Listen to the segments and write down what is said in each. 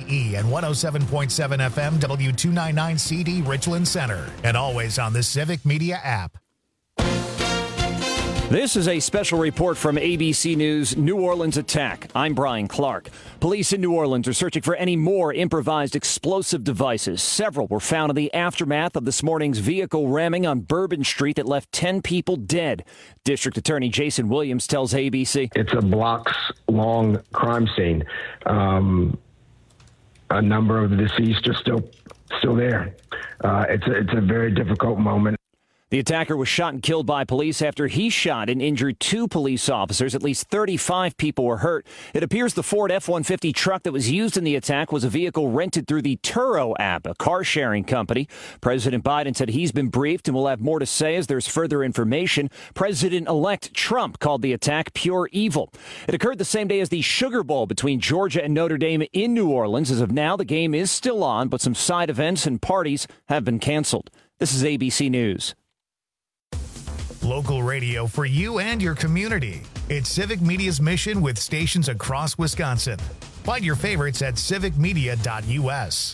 KBGE and 107.7 FM W299CD Richland Center. And always on the Civic Media app. This is a special report from ABC News New Orleans attack. I'm Brian Clark. Police in New Orleans are searching for any more improvised explosive devices. Several were found in the aftermath of this morning's vehicle ramming on Bourbon Street that left 10 people dead. District Attorney Jason Williams tells ABC. It's a blocks-long crime scene. A number of the deceased are still there. It's a very difficult moment. The attacker was shot and killed by police after he shot and injured 2 police officers. At least 35 people were hurt. It appears the Ford F-150 truck that was used in the attack was a vehicle rented through the Turo app, a car-sharing company. President Biden said he's been briefed and will have more to say as there's further information. President-elect Trump called the attack pure evil. It occurred the same day as the Sugar Bowl between Georgia and Notre Dame in New Orleans. As of now, the game is still on, but some side events and parties have been canceled. This is ABC News. Local radio for you and your community. It's Civic Media's mission with stations across Wisconsin. Find your favorites at civicmedia.us.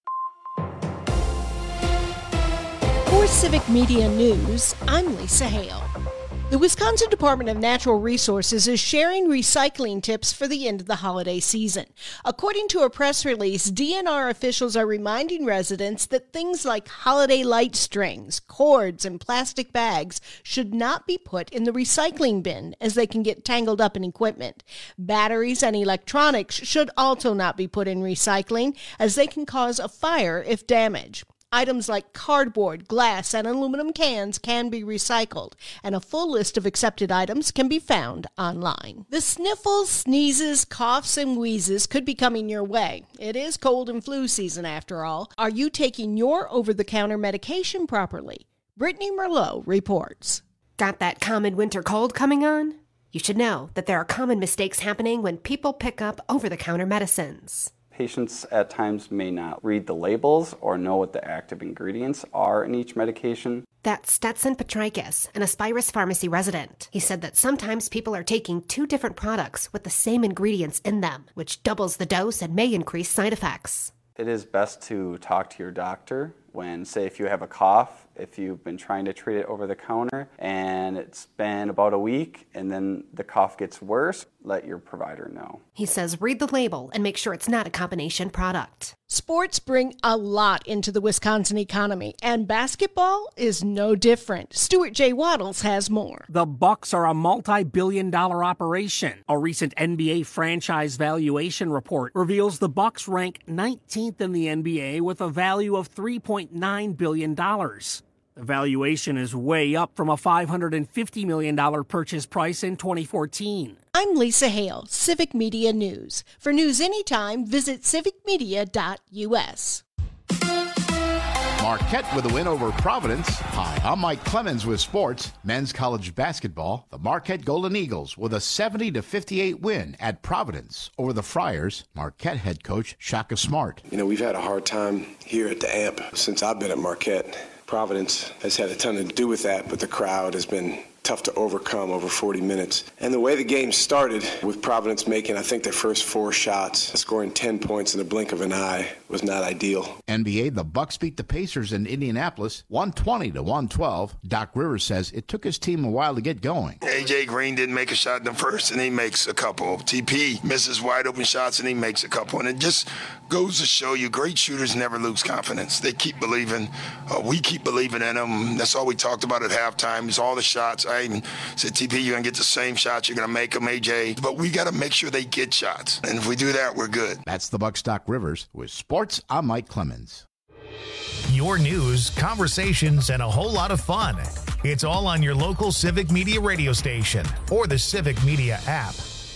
For Civic Media News, I'm Lisa Hale. The Wisconsin Department of Natural Resources is sharing recycling tips for the end of the holiday season. According to a press release, DNR officials are reminding residents that things like holiday light strings, cords, and plastic bags should not be put in the recycling bin as they can get tangled up in equipment. Batteries and electronics should also not be put in recycling as they can cause a fire if damaged. Items like cardboard, glass, and aluminum cans can be recycled, and a full list of accepted items can be found online. The sniffles, sneezes, coughs, and wheezes could be coming your way. It is cold and flu season after all. Are you taking your over-the-counter medication properly? Brittany Merlot reports. Got that common winter cold coming on? You should know that there are common mistakes happening when people pick up over-the-counter medicines. Patients at times may not read the labels or know what the active ingredients are in each medication. That's Stetson Petrikis, an Aspirus Pharmacy resident. He said that sometimes people are taking 2 different products with the same ingredients in them, which doubles the dose and may increase side effects. It is best to talk to your doctor when, say, if you have a cough, if you've been trying to treat it over the counter and it's been about a week and then the cough gets worse, let your provider know. He says read the label and make sure it's not a combination product. Sports bring a lot into the Wisconsin economy, and basketball is no different. Stuart J. Waddles has more. The Bucks are a multi-billion-dollar operation. A recent NBA franchise valuation report reveals the Bucks rank 19th in the NBA with a value of $3.9 billion. The valuation is way up from a $550 million purchase price in 2014. I'm Lisa Hale, Civic Media News. For news anytime, visit civicmedia.us. Marquette with a win over Providence. Hi, I'm Mike Clemens with sports. Men's college basketball. The Marquette Golden Eagles with a 70-58 win at Providence over the Friars. Marquette head coach Shaka Smart. You know, we've had a hard time here at the AMP since I've been at Marquette. Providence has had a ton to do with that, but the crowd has been tough to overcome over 40 minutes. And the way the game started, with Providence making, I think, their first 4 shots, scoring 10 points in the blink of an eye, was not ideal. NBA, the Bucks beat the Pacers in Indianapolis, 120-112. Doc Rivers says it took his team a while to get going. A.J. Green didn't make a shot in the first, and he makes a couple. TP misses wide open shots, and he makes a couple. And it just goes to show you great shooters never lose confidence. They keep believing. We keep believing in them. That's all we talked about at halftime is all the shots. I even said, TP, you're going to get the same shots. You're going to make them, AJ. But we got to make sure they get shots. And if we do that, we're good. That's the Bucks Doc Rivers. With sports, I'm Mike Clemens. Your news, conversations, and a whole lot of fun. It's all on your local Civic Media radio station or the Civic Media app.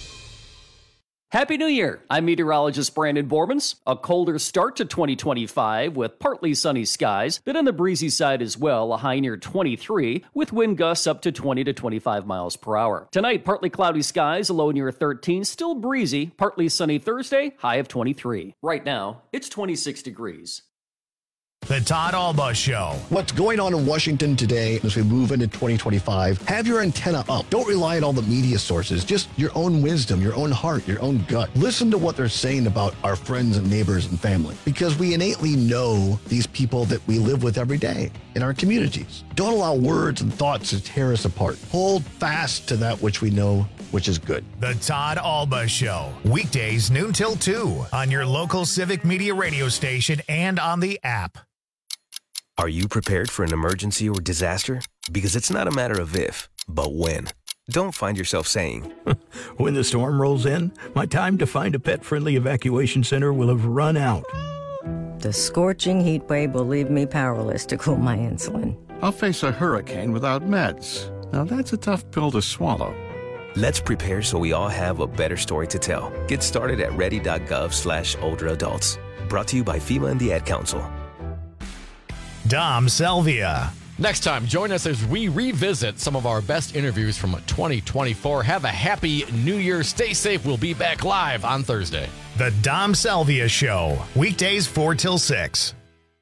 Happy New Year! I'm meteorologist Brandon Bormans. A colder start to 2025 with partly sunny skies, but on the breezy side as well, a high near 23 with wind gusts up to 20 to 25 miles per hour. Tonight, partly cloudy skies, a low near 13, still breezy, partly sunny Thursday, high of 23. Right now, it's 26 degrees. The Todd Alba Show. What's going on in Washington today as we move into 2025? Have your antenna up. Don't rely on all the media sources. Just your own wisdom, your own heart, your own gut. Listen to what they're saying about our friends and neighbors and family, because we innately know these people that we live with every day in our communities. Don't allow words and thoughts to tear us apart. Hold fast to that which we know, which is good. The Todd Alba Show. Weekdays noon till 2 on your local Civic Media radio station and on the app. Are you prepared for an emergency or disaster? Because it's not a matter of if, but when. Don't find yourself saying, when the storm rolls in, my time to find a pet-friendly evacuation center will have run out. The scorching heat wave will leave me powerless to cool my insulin. I'll face a hurricane without meds. Now that's a tough pill to swallow. Let's prepare so we all have a better story to tell. Get started at ready.gov/older adults. Brought to you by FEMA and the Ad Council. Dom Selvia. Next time, join us as we revisit some of our best interviews from 2024. Have a happy New Year. Stay safe. We'll be back live on Thursday. The Dom Selvia Show. Weekdays 4 till 6.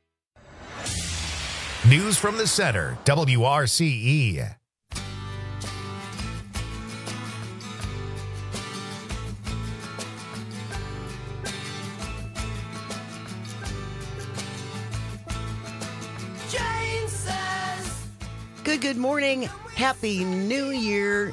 News from the center. WRCE. Good morning. Happy New Year.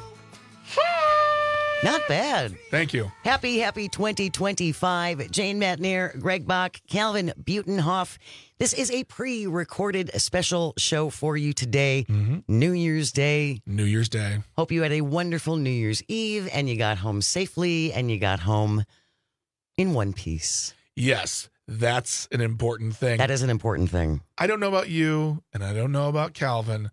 Not bad. Thank you. Happy 2025. Jane Matnier, Greg Bach, Calvin Butenhoff. This is a pre-recorded special show for you today. New Year's Day. New Year's Day. Hope you had a wonderful New Year's Eve and you got home safely and you got home in one piece. Yes, that's an important thing. That is an important thing. I don't know about you and I don't know about Calvin.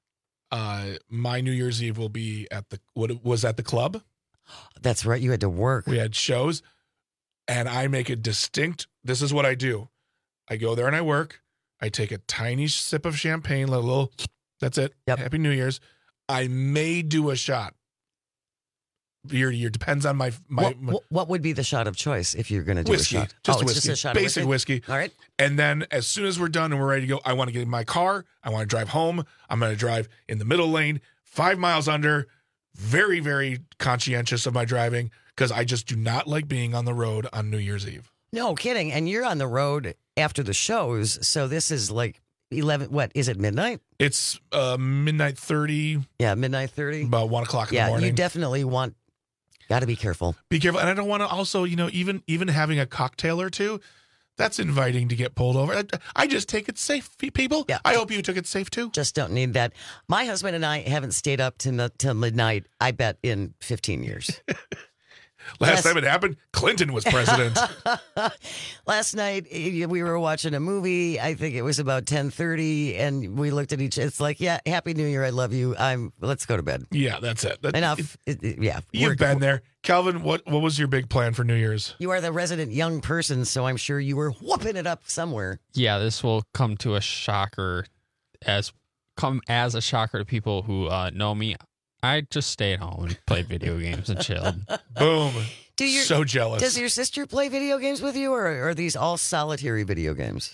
My New Year's Eve will be at the club. That's right. You had to work. We had shows, and I make it distinct. This is what I do. I go there and I work. I take a tiny sip of champagne, a little. That's it. Yep. Happy New Year's. I may do a shot. Year to year depends on my what would be the shot of choice if you're going to do whiskey, a shot? just whiskey. whiskey, Just a shot basic of whiskey. All right. And then as soon as we're done and we're ready to go, I want to get in my car. I want to drive home. I'm going to drive in the middle lane, 5 miles under. Very, very conscientious of my driving because I just do not like being on the road on New Year's Eve. No kidding. And you're on the road after the shows, so this is like 11. What is it? Midnight? It's midnight 30. Yeah, midnight 30. About 1 o'clock in the morning. Yeah, you definitely want. Got to be careful. Be careful. And I don't want to also, even having a cocktail or two, that's inviting to get pulled over. I just take it safe, people. Yeah. I hope you took it safe, too. Just don't need that. My husband and I haven't stayed up till midnight, I bet, in 15 years. Last time it happened, Clinton was president. Last night, we were watching a movie. I think it was about 10:30, and we looked at each other. It's like, yeah, Happy New Year. I love you. Let's go to bed. Yeah, that's it. Enough. Yeah. You've been there. Calvin, what was your big plan for New Year's? You are the resident young person, so I'm sure you were whooping it up somewhere. Yeah, this will come to a shocker as a shocker to people who know me. I just stayed home and played video games and chilled. Boom. So jealous. Does your sister play video games with you, or are these all solitary video games?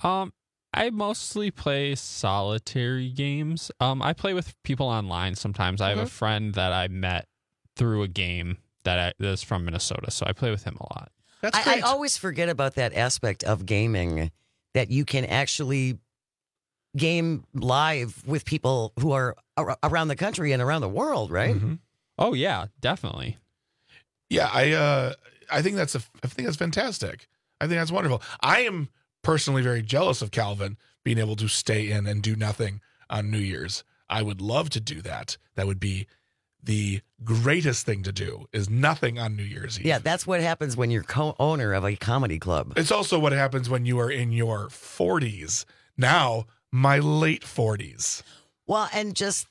I mostly play solitary games. I play with people online sometimes. I have a friend that I met through a game that's from Minnesota, so I play with him a lot. That's great. I always forget about that aspect of gaming, that you can actually game live with people who are around the country and around the world, right? Mm-hmm. Oh yeah, definitely. Yeah, I think that's fantastic. I think that's wonderful. I am personally very jealous of Calvin being able to stay in and do nothing on New Year's. I would love to do that. That would be the greatest thing to do, is nothing on New Year's Eve. Yeah, that's what happens when you're co-owner of a comedy club. It's also what happens when you are in your 40s. Now, my late 40s. Well, and just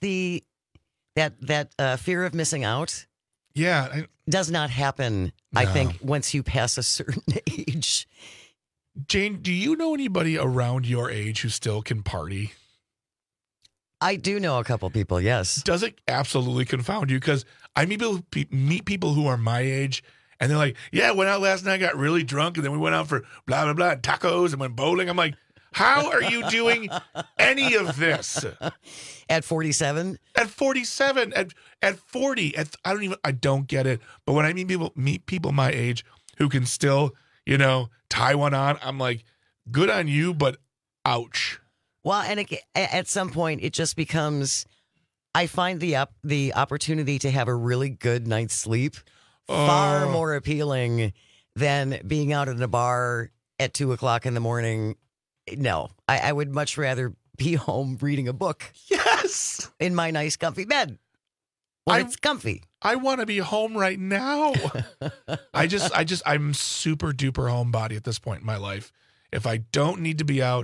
that fear of missing out. Yeah. Does not happen, no. I think, once you pass a certain age. Jane, do you know anybody around your age who still can party? I do know a couple people, yes. Does it absolutely confound you? Because I meet people who are my age, and they're like, yeah, I went out last night, got really drunk, and then we went out for blah, blah, blah, tacos, and went bowling. I'm like, How are you doing any of this? At 47? At 47, at 40, I don't get it. But when I meet people my age who can still, tie one on, I'm like, good on you, but ouch. Well, and at some point, it just becomes, I find the opportunity to have a really good night's sleep far more appealing than being out in a bar at 2:00 in the morning. No, I would much rather be home reading a book. Yes. In my nice comfy bed. It's comfy. I want to be home right now. I'm super duper homebody at this point in my life. If I don't need to be out,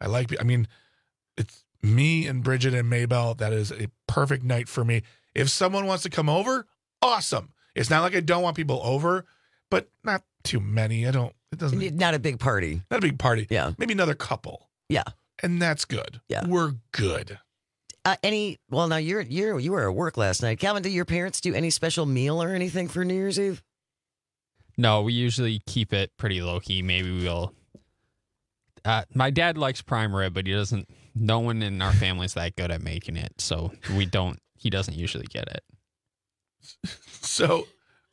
it's me and Bridget and Maybell. That is a perfect night for me. If someone wants to come over, awesome. It's not like I don't want people over, but not too many. Not a big party. Not a big party. Yeah. Maybe another couple. Yeah. And that's good. Yeah. We're good. Now you were at work last night. Calvin, do your parents do any special meal or anything for New Year's Eve? No, we usually keep it pretty low key. Maybe we'll. My dad likes prime rib, but no one in our family's that good at making it, so he doesn't usually get it. So,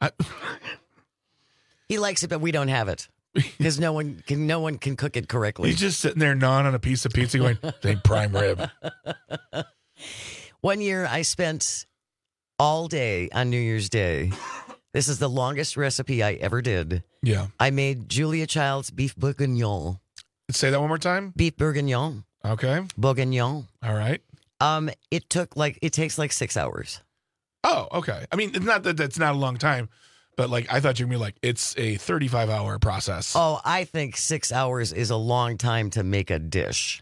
he likes it, but we don't have it because no one can cook it correctly. He's just sitting there gnawing on a piece of pizza, going, "Think prime rib." One year, I spent all day on New Year's Day. This is the longest recipe I ever did. Yeah, I made Julia Child's beef bourguignon. Say that one more time. Beef bourguignon. Okay. Bourguignon. All right. It takes like 6 hours. Oh, okay. I mean, it's not that that's not a long time, but I thought you were going to be like, it's a 35-hour process. Oh, I think 6 hours is a long time to make a dish.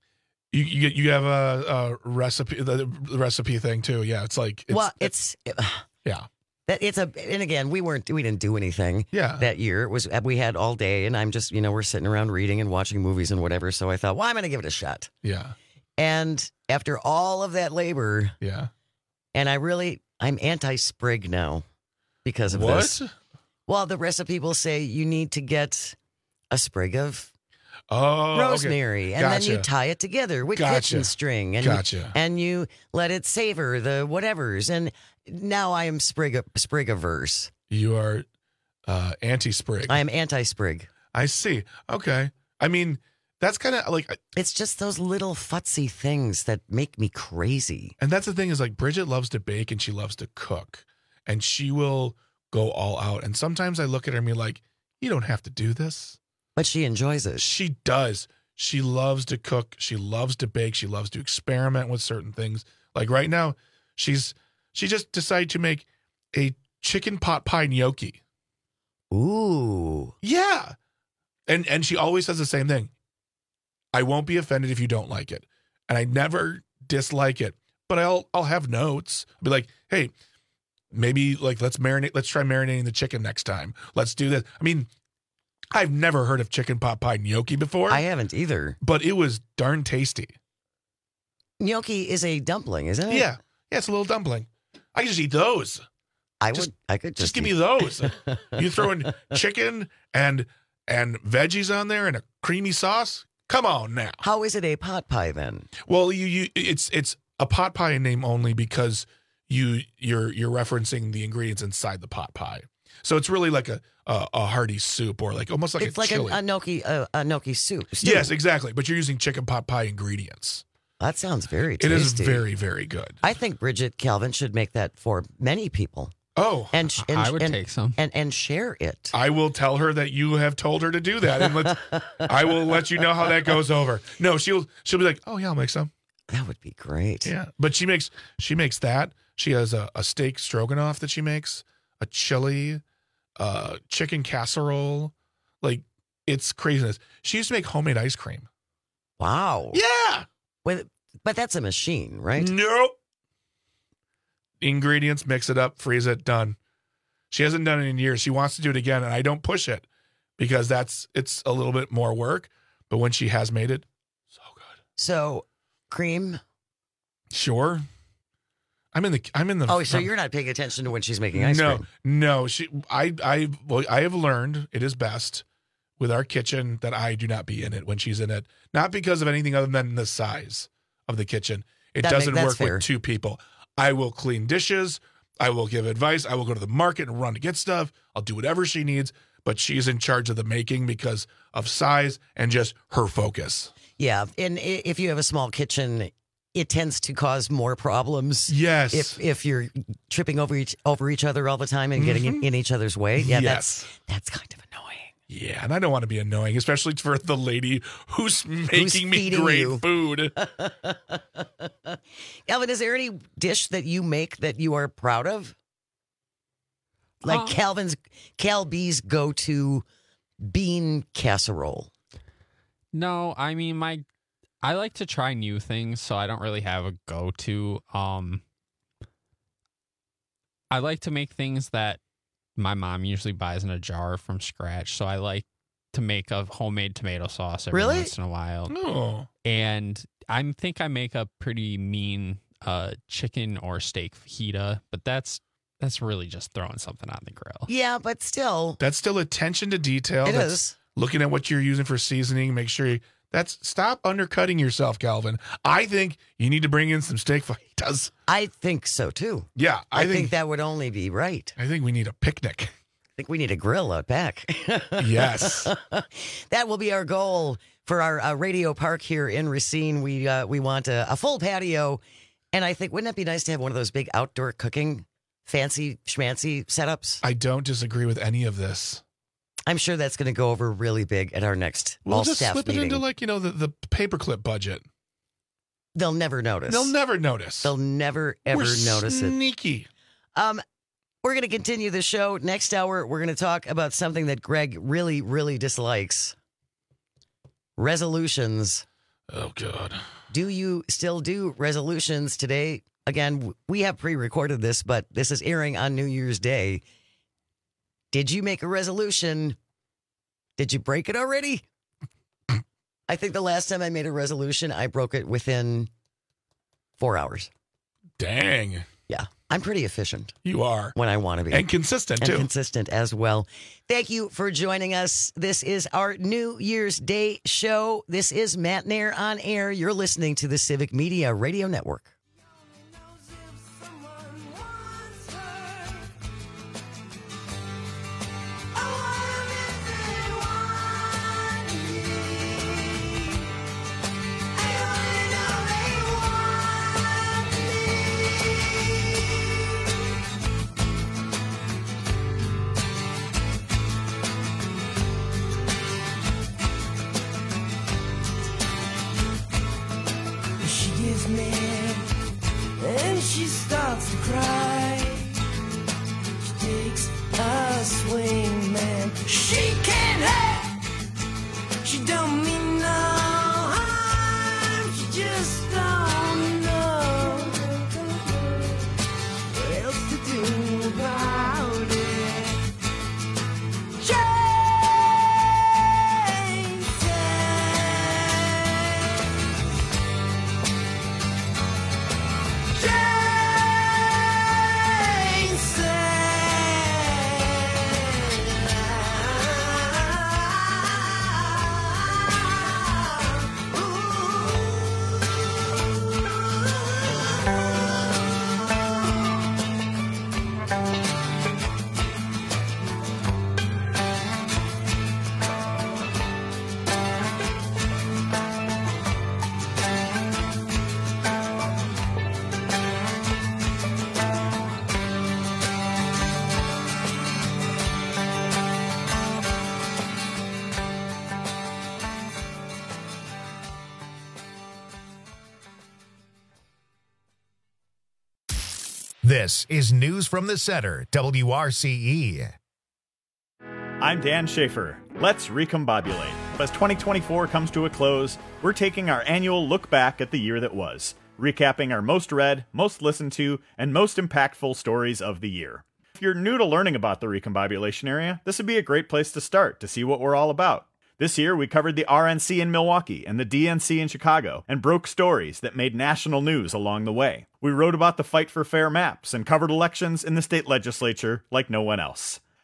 You have a recipe, the recipe thing too. Yeah, yeah. And again, we didn't do anything. Yeah. That year we had all day, and I'm just we're sitting around reading and watching movies and whatever. So I thought, well, I'm going to give it a shot. Yeah. And after all of that labor, yeah. And I'm anti-sprig now because of this. Well, the recipe will say you need to get a sprig of rosemary, okay. And then you tie it together with kitchen string, and you let it savor the whatevers. And now I am sprig-averse. You are anti-sprig. I am anti-sprig. I see. Okay. I mean, that's kind of it's just those little futsy things that make me crazy. And that's the thing is Bridget loves to bake and she loves to cook, and she will go all out. And sometimes I look at her and be like, you don't have to do this. But she enjoys it. She does. She loves to cook. She loves to bake. She loves to experiment with certain things. Like right now, she just decided to make a chicken pot pie gnocchi. Ooh. Yeah. And she always says the same thing. I won't be offended if you don't like it. And I never dislike it. But I'll have notes. I'll be like, hey, maybe let's try marinating the chicken next time. Let's do this. I mean, I've never heard of chicken pot pie gnocchi before. I haven't either. But it was darn tasty. Gnocchi is a dumpling, isn't it? Yeah. Yeah, it's a little dumpling. I could just eat those. I could just give me those. You throw in chicken and veggies on there and a creamy sauce. Come on now. How is it a pot pie then? Well, it's a pot pie in name only because you're referencing the ingredients inside the pot pie. So it's really like a hearty soup or almost like it's like chili. a gnocchi soup. Stew. Yes, exactly. But you're using chicken pot pie ingredients. That sounds very tasty. It is very, very good. I think Bridget Calvin should make that for many people. Oh, and I would take some and share it. I will tell her that you have told her to do that, and I will let you know how that goes over. No, she'll be like, oh yeah, I'll make some. That would be great. Yeah, but she makes that. She has a steak stroganoff that she makes, a chili, chicken casserole. It's craziness. She used to make homemade ice cream. Wow. Yeah. But that's a machine, right? Nope. Ingredients, mix it up, freeze it, done. She hasn't done it in years. She wants to do it again, and I don't push it because it's a little bit more work. But when she has made it, so good. So, cream? Sure. I'm in the. Oh, so you're not paying attention to when she's making ice cream? No. I have learned it is best with our kitchen that I do not be in it when she's in it. Not because of anything other than the size of the kitchen. It doesn't work fair. With two people. I will clean dishes. I will give advice. I will go to the market and run to get stuff. I'll do whatever she needs, but she's in charge of the making because of size and just her focus. Yeah, and if you have a small kitchen, it tends to cause more problems. Yes. If you're tripping over each other all the time and getting in each other's way. Yeah, yes. That's kind of annoying. Yeah, and I don't want to be annoying, especially for the lady who's making me great food. Calvin, is there any dish that you make that you are proud of? Like Cal B's go-to bean casserole. No, I mean, I like to try new things, so I don't really have a go-to. I like to make things that my mom usually buys in a jar from scratch, so I like to make a homemade tomato sauce every once in a while. Oh. And I think I make a pretty mean chicken or steak fajita, but that's really just throwing something on the grill. Yeah, but still. That's still attention to detail. It That's is. Looking at what you're using for seasoning, make sure stop undercutting yourself, Calvin. I think you need to bring in some steak fajitas. I think so too. Yeah, I think that would only be right. I think we need a picnic. I think we need a grill out back. Yes. That will be our goal for our radio park here in Racine. We want a full patio, and I think, wouldn't it be nice to have one of those big outdoor cooking fancy schmancy setups? I don't disagree with any of this. I'm sure that's going to go over really big at our next We'll just all-staff slip meeting. it into the paperclip budget. They'll never notice. They'll never notice. They'll never, ever notice it. Sneaky. We're going to continue the show. Next hour, we're going to talk about something that Greg really, really dislikes. Resolutions. Oh, God. Do you still do resolutions today? Again, we have pre-recorded this, but this is airing on New Year's Day. Did you make a resolution? Did you break it already? I think the last time I made a resolution, I broke it within 4 hours. Dang. Yeah, I'm pretty efficient. You are. When I want to be. And consistent, too. And consistent as well. Thank you for joining us. This is our New Year's Day show. This is Matt Nair on air. You're listening to the Civic Media Radio Network. And she starts to cry. She takes a swing, man. She can't help. She don't mean no harm. She just don't know what else to do about it. This is News from the Center, WRCE. I'm Dan Schaefer. Let's recombobulate. As 2024 comes to a close, we're taking our annual look back at the year that was, recapping our most read, most listened to, and most impactful stories of the year. If you're new to learning about the recombobulation area, this would be a great place to start to see what we're all about. This year, we covered the RNC in Milwaukee and the DNC in Chicago and broke stories that made national news along the way. We wrote about the fight for fair maps and covered elections in the state legislature like no one else.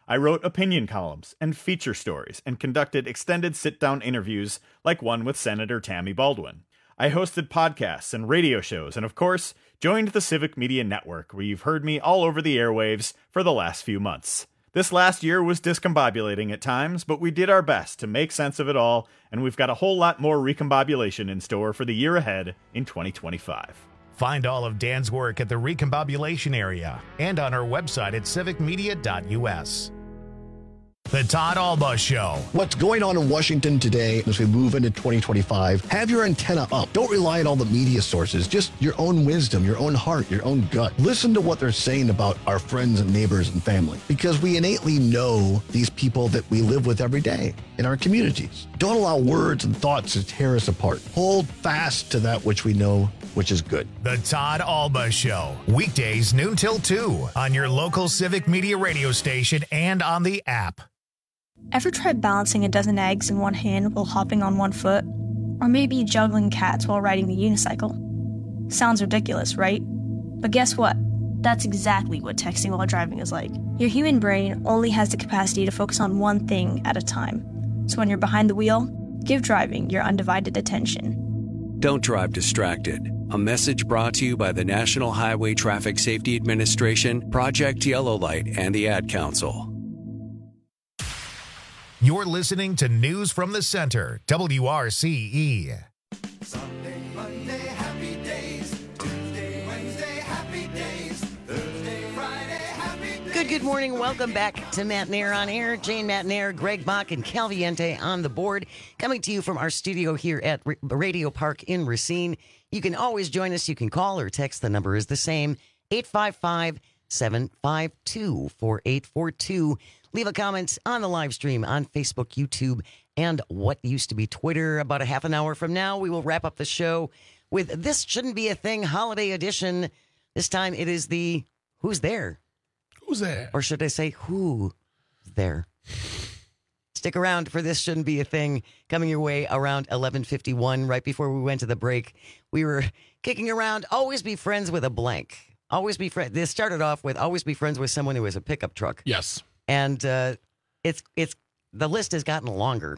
I wrote opinion columns and feature stories and conducted extended sit-down interviews like one with Senator Tammy Baldwin. I hosted podcasts and radio shows and, of course, joined the Civic Media Network, where you've heard me all over the airwaves for the last few months. This last year was discombobulating at times, but we did our best to make sense of it all, and we've got a whole lot more recombobulation in store for the year ahead in 2025. Find all of Dan's work at the Recombobulation area and on our website at civicmedia.us. The Todd Alba Show. What's going on in Washington today as we move into 2025? Have your antenna up. Don't rely on all the media sources. Just your own wisdom, your own heart, your own gut. Listen to what they're saying about our friends and neighbors and family, because we innately know these people that we live with every day in our communities. Don't allow words and thoughts to tear us apart. Hold fast to that which we know, which is good. The Todd Alba Show. Weekdays noon till 2 on your local Civic Media radio station and on the app. Ever tried balancing a dozen eggs in one hand while hopping on one foot? Or maybe juggling cats while riding the unicycle? Sounds ridiculous, right? But guess what? That's exactly what texting while driving is like. Your human brain only has the capacity to focus on one thing at a time. So when you're behind the wheel, give driving your undivided attention. Don't drive distracted. A message brought to you by the National Highway Traffic Safety Administration, Project Yellow Light, and the Ad Council. You're listening to News from the Center, WRCE. Sunday, Monday, happy days. Tuesday, Wednesday, happy days. Thursday, Friday, happy days. Good morning. Welcome back to Matt Nair on Air. Jane Matt Nair, Greg Bach, and Calviente on the board. Coming to you from our studio here at Radio Park in Racine. You can always join us. You can call or text. The number is the same, 855-752-4842. Leave a comment on the live stream on Facebook, YouTube, and what used to be Twitter. About a half an hour from now, we will wrap up the show with This Shouldn't Be a Thing Holiday Edition. This time it is the Who's There? Who's there? Or should I say Who's There? Stick around for This Shouldn't Be a Thing coming your way around 11:51. Right before we went to the break, we were kicking around Always Be Friends with a Blank. Always be friends. This started off with Always Be Friends with someone who has a pickup truck. Yes. And it's the list has gotten longer.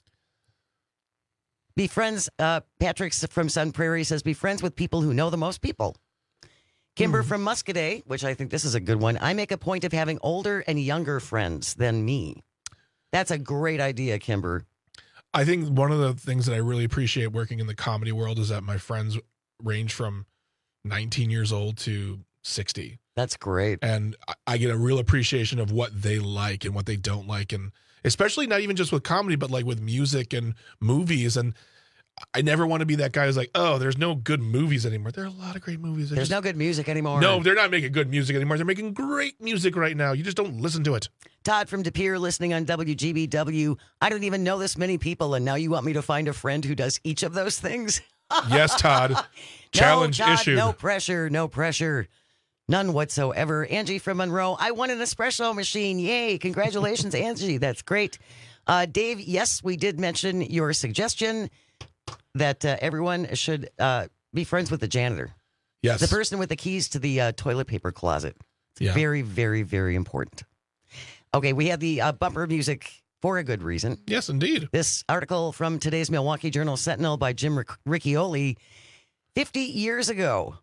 Be friends. Patrick from Sun Prairie says, be friends with people who know the most people. Kimber from Muscadet, which I think this is a good one. I make a point of having older and younger friends than me. That's a great idea, Kimber. I think one of the things that I really appreciate working in the comedy world is that my friends range from 19 years old to 60. That's great. And I get a real appreciation of what they like and what they don't like. And especially not even just with comedy, but like with music and movies. And I never want to be that guy who's like, oh, there's no good movies anymore. There are a lot of great movies. There's no good music anymore. No, they're not making good music anymore. They're making great music right now. You just don't listen to it. Todd from De Pere listening on WGBW. I don't even know this many people. And now you want me to find a friend who does each of those things? Yes, Todd. Challenge no, Todd, issued. No pressure. No pressure. None whatsoever. Angie from Monroe. I won an espresso machine. Yay. Congratulations, Angie. That's great. Dave, yes, we did mention your suggestion that everyone should be friends with the janitor. Yes. The person with the keys to the toilet paper closet. It's very, very, very important. Okay, we had the bumper music for a good reason. Yes, indeed. This article from today's Milwaukee Journal Sentinel by Jim Riccioli. 50 years ago,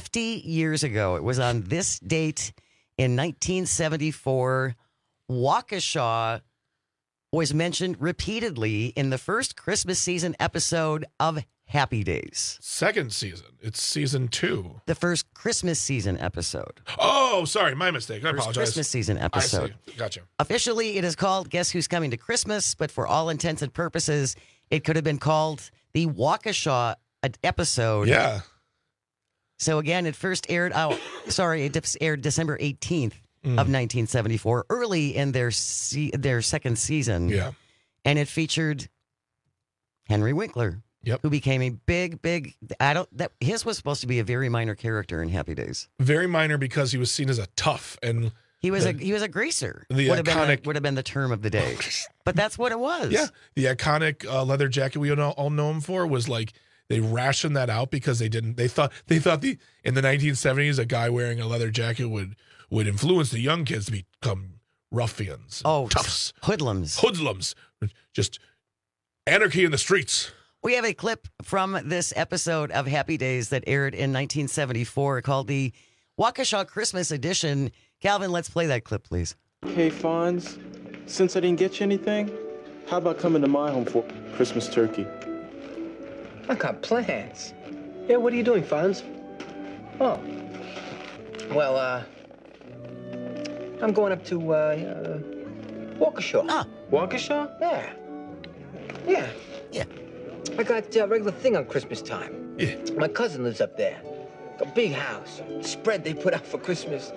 it was on this date in 1974, Waukesha was mentioned repeatedly in the first Christmas season episode of Happy Days. Second season. It's season 2. The first Christmas season episode. Oh, sorry. My mistake. I First apologize. Christmas season episode. I see. Gotcha. Officially, it is called Guess Who's Coming to Christmas, but for all intents and purposes, it could have been called the Waukesha episode. Yeah. So again, it first aired it aired December 18th of 1974, early in their second season. Yeah. And it featured Henry Winkler. Yep. Who became a big his was supposed to be a very minor character in Happy Days. Very minor because he was seen as a tough and he was a greaser. The would iconic have been the term of the day. But that's what it was. Yeah. The iconic leather jacket we all know him for was like they rationed that out because they thought in the 1970s a guy wearing a leather jacket would influence the young kids to become ruffians, toughs, hoodlums, just anarchy in the streets. We have a clip from this episode of Happy Days that aired in 1974 called the Waukesha Christmas Edition. Calvin, let's play that clip, please. Hey, Fonz, since I didn't get you anything, how about coming to my home for Christmas turkey? I got plans. Yeah, what are you doing, Fonz? Oh. Well, I'm going up to, Waukesha. Ah. Waukesha? Yeah. Yeah. Yeah. I got a regular thing on Christmas time. Yeah. My cousin lives up there. A big house. Spread they put out for Christmas.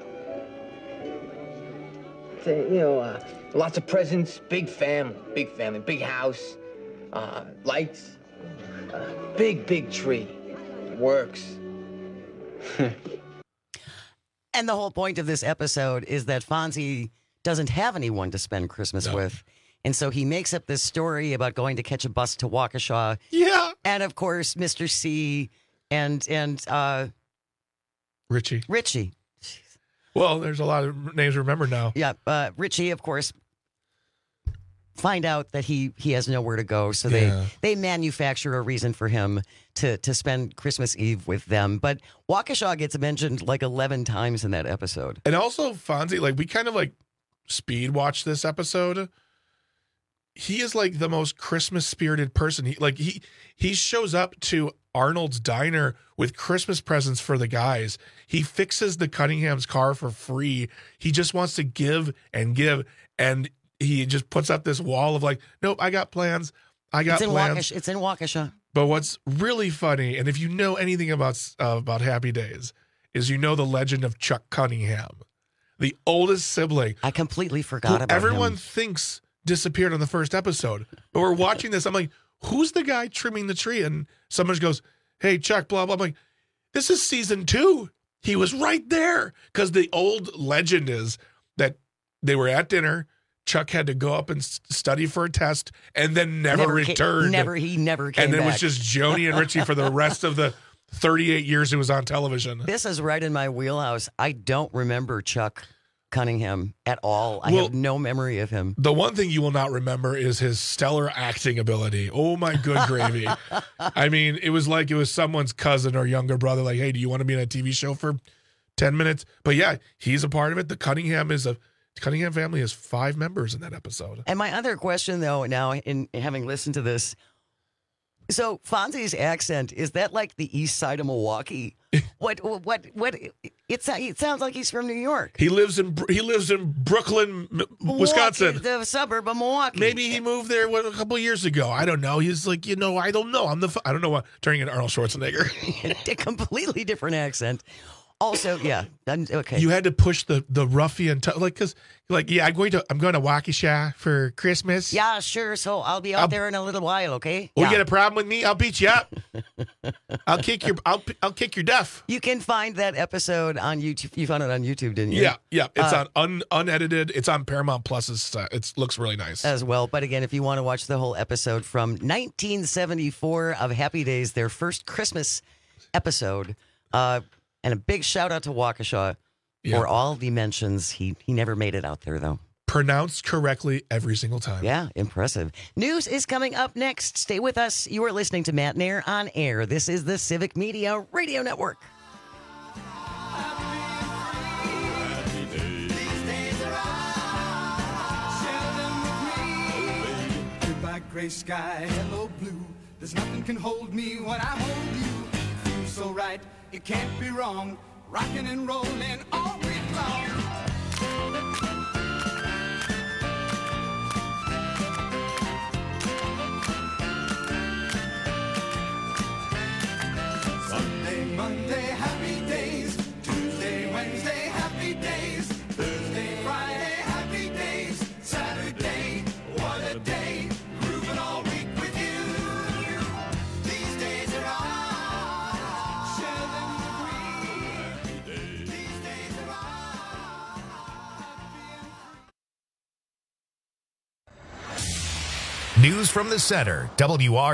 Lots of presents, big family, big house, lights, big tree. Works. And the whole point of this episode is that Fonzie doesn't have anyone to spend Christmas with. And so he makes up this story about going to catch a bus to Waukesha. Yeah. And of course, Mr. C and Richie. Jeez. Well, there's a lot of names to remember now. Yeah. Richie, of course, find out that he has nowhere to go. So they manufacture a reason for him to spend Christmas Eve with them. But Waukesha gets mentioned like 11 times in that episode. And also Fonzie, like we kind of like speed watch this episode. He is like the most Christmas spirited person. He shows up to Arnold's Diner with Christmas presents for the guys. He fixes the Cunningham's car for free. He just wants to give and give. And he just puts up this wall of like, nope, I got plans. It's in Waukesha. But what's really funny, and if you know anything about Happy Days, is you know the legend of Chuck Cunningham, the oldest sibling. I completely forgot about everyone him. Thinks disappeared on the first episode. But we're watching this. I'm like, who's the guy trimming the tree? And someone goes, hey, Chuck, blah, blah. I'm like, this is season 2. He was right there. Because the old legend is that they were at dinner. Chuck had to go up and study for a test and then never returned. He never came And then back. it was just Joni and Richie for the rest of the 38 years he was on television. This is right in my wheelhouse. I don't remember Chuck Cunningham at all. I have no memory of him. The one thing you will not remember is his stellar acting ability. Oh my good gravy. I mean, it was like it was someone's cousin or younger brother like, hey, do you want to be in a TV show for 10 minutes? But yeah, he's a part of it. The Cunningham family has 5 members in that episode. And my other question though, now in having listened to this, so Fonzie's accent, is that like the east side of Milwaukee? What? It sounds like he's from New York. He lives in Brooklyn, Wisconsin, the suburb of Milwaukee. Maybe he moved there a couple of years ago. I don't know. He's like, I don't know. I don't know what turning into Arnold Schwarzenegger. A completely different accent. Also, yeah, okay. You had to push the ruffian, I'm going to Waukesha for Christmas. Yeah, sure. So I'll be out there in a little while. Okay. You get a problem with me? I'll beat you up. I'll kick your duff. You can find that episode on YouTube. You found it on YouTube, didn't you? Yeah. It's on unedited. It's on Paramount Plus's. It looks really nice as well. But again, if you want to watch the whole episode from 1974 of Happy Days, their first Christmas episode. And a big shout out to Waukesha for all the mentions. He never made it out there, though. Pronounced correctly every single time. Yeah, impressive. News is coming up next. Stay with us. You are listening to Matt Nair on Air. This is the Civic Media Radio Network. Goodbye, gray sky, hello, blue. There's nothing can hold me when I hold you. It feels so right. It can't be wrong, rocking and rolling all week long. Sunday, Monday, happy days. Tuesday, Wednesday, happy days. Thursday, Friday, happy days. Saturday, what a day. Grooving all week with you. These days are all. News from the Center,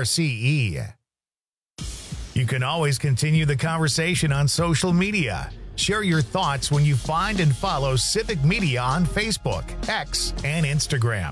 WRCE. You can always continue the conversation on social media. Share your thoughts when you find and follow Civic Media on Facebook, X, and Instagram.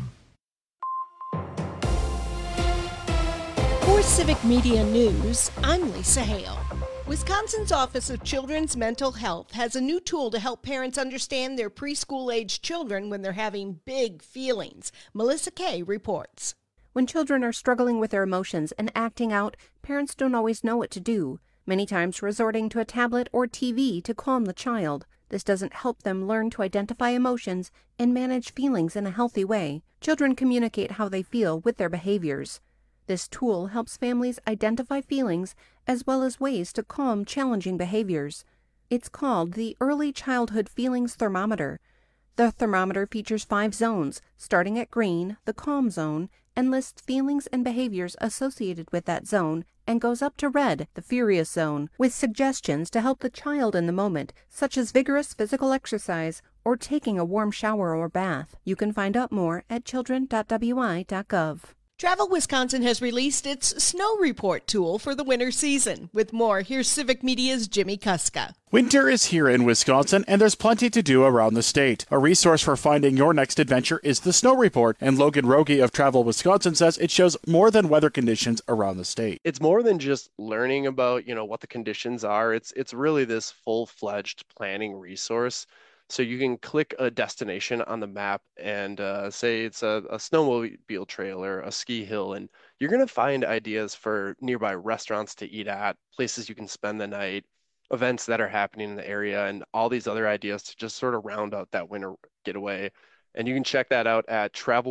For Civic Media News, I'm Lisa Hale. Wisconsin's Office of Children's Mental Health has a new tool to help parents understand their preschool-age children when they're having big feelings. Melissa Kay reports. When children are struggling with their emotions and acting out, parents don't always know what to do, many times resorting to a tablet or TV to calm the child. This doesn't help them learn to identify emotions and manage feelings in a healthy way. Children communicate how they feel with their behaviors. This tool helps families identify feelings as well as ways to calm challenging behaviors. It's called the Early Childhood Feelings Thermometer. The thermometer features 5 zones, starting at green, the calm zone, and lists feelings and behaviors associated with that zone, and goes up to red, the furious zone, with suggestions to help the child in the moment, such as vigorous physical exercise or taking a warm shower or bath. You can find out more at children.wi.gov. Travel Wisconsin has released its Snow Report tool for the winter season. With more, here's Civic Media's Jimmy Kuska. Winter is here in Wisconsin, and there's plenty to do around the state. A resource for finding your next adventure is the Snow Report, and Logan Rogie of Travel Wisconsin says it shows more than weather conditions around the state. It's more than just learning about, what the conditions are. It's really this full-fledged planning resource. So you can click a destination on the map and say it's a snowmobile trail or a ski hill, and you're going to find ideas for nearby restaurants to eat at, places you can spend the night, events that are happening in the area, and all these other ideas to just sort of round out that winter getaway. And you can check that out at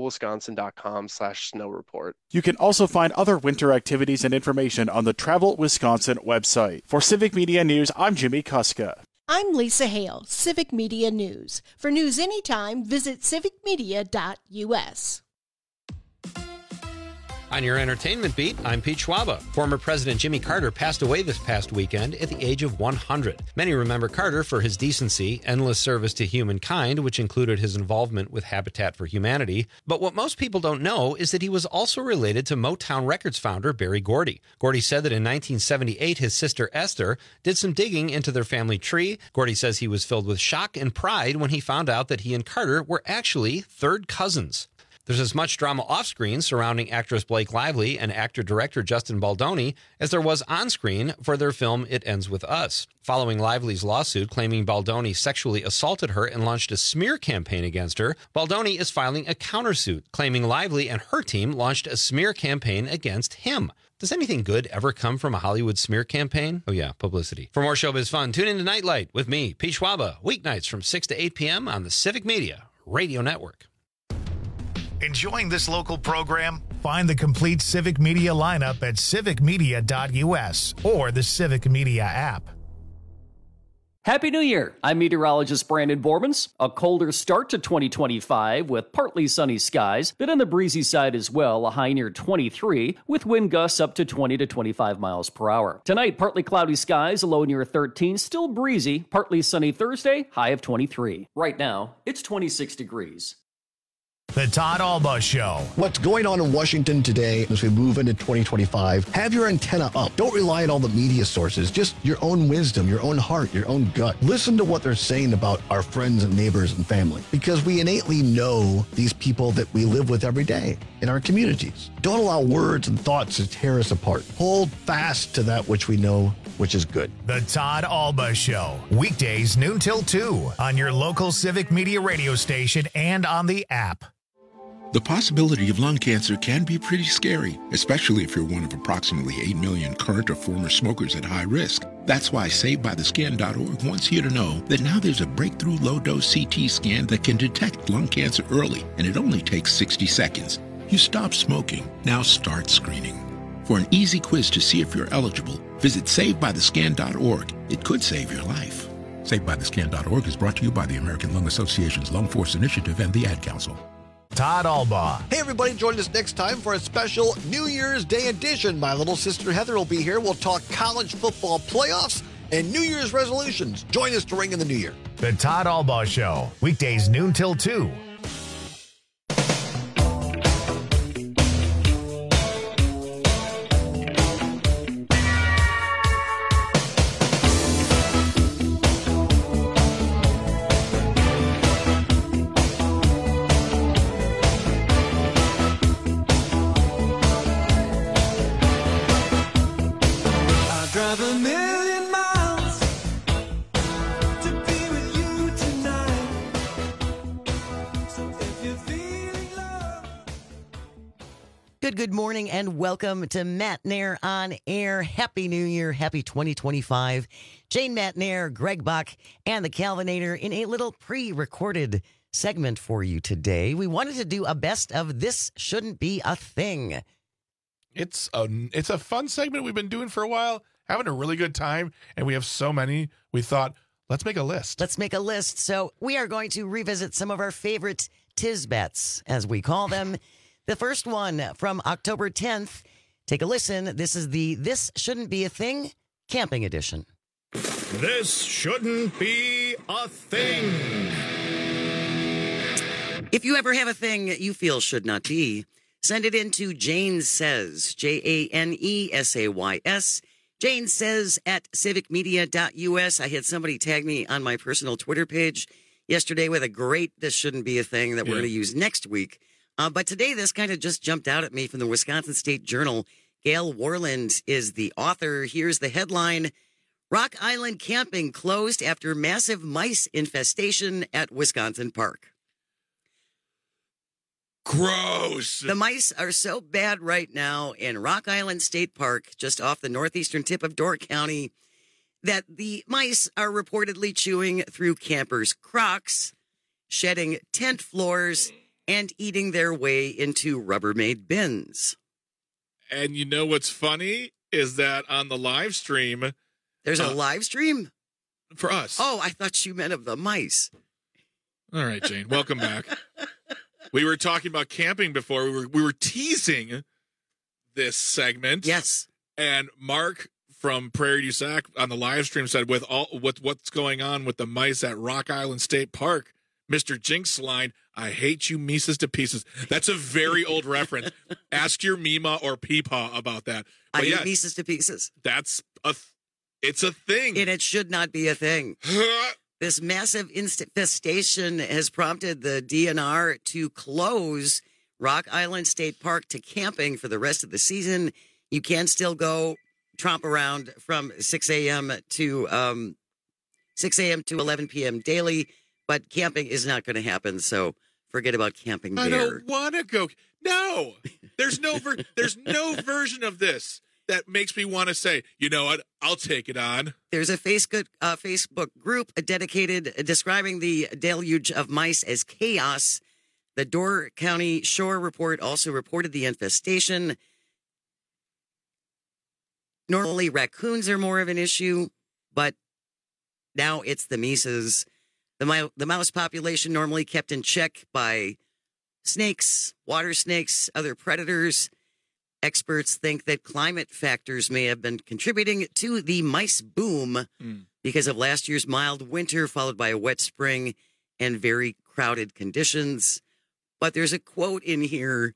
travelwisconsin.com/snow report. You can also find other winter activities and information on the Travel Wisconsin website. For Civic Media News, I'm Jimmy Kuska. I'm Lisa Hale, Civic Media News. For news anytime, visit civicmedia.us. On your entertainment beat, I'm Pete Schwaba. Former President Jimmy Carter passed away this past weekend at the age of 100. Many remember Carter for his decency, endless service to humankind, which included his involvement with Habitat for Humanity. But what most people don't know is that he was also related to Motown Records founder Berry Gordy. Gordy said that in 1978, his sister Esther did some digging into their family tree. Gordy says he was filled with shock and pride when he found out that he and Carter were actually third cousins. There's as much drama off-screen surrounding actress Blake Lively and actor-director Justin Baldoni as there was on-screen for their film It Ends With Us. Following Lively's lawsuit claiming Baldoni sexually assaulted her and launched a smear campaign against her, Baldoni is filing a countersuit claiming Lively and her team launched a smear campaign against him. Does anything good ever come from a Hollywood smear campaign? Oh yeah, publicity. For more showbiz fun, tune in to Nightlight with me, Pete Schwaba, weeknights from 6 to 8 p.m. on the Civic Media Radio Network. Enjoying this local program? Find the complete Civic Media lineup at civicmedia.us or the Civic Media app. Happy New Year! I'm meteorologist Brandon Bormans. A colder start to 2025 with partly sunny skies, but on the breezy side as well, a high near 23 with wind gusts up to 20 to 25 miles per hour. Tonight, partly cloudy skies, a low near 13, still breezy, partly sunny Thursday, high of 23. Right now, it's 26 degrees. The Todd Alba Show. What's going on in Washington today as we move into 2025? Have your antenna up. Don't rely on all the media sources. Just your own wisdom, your own heart, your own gut. Listen to what they're saying about our friends and neighbors and family, because we innately know these people that we live with every day in our communities. Don't allow words and thoughts to tear us apart. Hold fast to that which we know, which is good. The Todd Alba Show. Weekdays noon till 2 on your local Civic Media radio station and on the app. The possibility of lung cancer can be pretty scary, especially if you're one of approximately 8 million current or former smokers at high risk. That's why SaveByTheScan.org wants you to know that now there's a breakthrough low-dose CT scan that can detect lung cancer early, and it only takes 60 seconds. You stop smoking, now start screening. For an easy quiz to see if you're eligible, visit SaveByTheScan.org. It could save your life. SaveByTheScan.org is brought to you by the American Lung Association's Lung Force Initiative and the Ad Council. Todd Alba. Hey, everybody, join us next time for a special New Year's Day edition. My little sister Heather will be here. We'll talk college football playoffs and New Year's resolutions. Join us to ring in the new year. The Todd Alba Show. Weekdays noon till 2. drive 1,000,000 miles to be with you tonight. So if you're feeling love. Good morning and welcome to Matt Nair on Air. Happy New Year. Happy 2025. Jane Matt Nair, Greg Bach, and the Calvinator in a little pre-recorded segment for you today. We wanted to do a best of This Shouldn't Be a Thing. It's a fun segment we've been doing for a while, having a really good time, and we have so many. We thought, let's make a list. Let's make a list. So we are going to revisit some of our favorite Tisbets, as we call them. The first one from October 10th. Take a listen. This is the This Shouldn't Be a Thing Camping Edition. This shouldn't be a thing. If you ever have a thing you feel should not be, send it in to Jane Says, JANESAYS. Jane Says at civicmedia.us. I had somebody tag me on my personal Twitter page yesterday with a great This Shouldn't Be a Thing that we're going to use next week. But today, this kind of just jumped out at me from the Wisconsin State Journal. Gail Warland is the author. Here's the headline. Rock Island camping closed after massive mice infestation at Wisconsin Park. Gross. The mice are so bad right now in Rock Island State Park, just off the northeastern tip of Door County, that the mice are reportedly chewing through campers' Crocs, shedding tent floors, and eating their way into Rubbermaid bins. And you know what's funny is that on the live stream... There's a live stream? For us. Oh, I thought you meant of the mice. All right, Jane, welcome back. We were talking about camping before. We were teasing this segment. Yes. And Mark from Prairie du Sac on the live stream said, with what's going on with the mice at Rock Island State Park, Mr. Jinx line, I hate you Mises to pieces. That's a very old reference. Ask your Mima or Peepaw about that. But I hate Mises to pieces. That's it's a thing. And it should not be a thing. This massive infestation has prompted the DNR to close Rock Island State Park to camping for the rest of the season. You can still go tromp around from 6 a.m. to 11 p.m. daily, but camping is not going to happen. So forget about camping there. I don't want to go. No, there's no version of this that makes me want to say, you know what, I'll take it on. There's a Facebook group dedicated describing the deluge of mice as chaos. The Door County Shore Report also reported the infestation. Normally, raccoons are more of an issue, but now it's the Mises. The mouse population normally kept in check by snakes, water snakes, other predators. Experts think that climate factors may have been contributing to the mice boom because of last year's mild winter followed by a wet spring and very crowded conditions. But there's a quote in here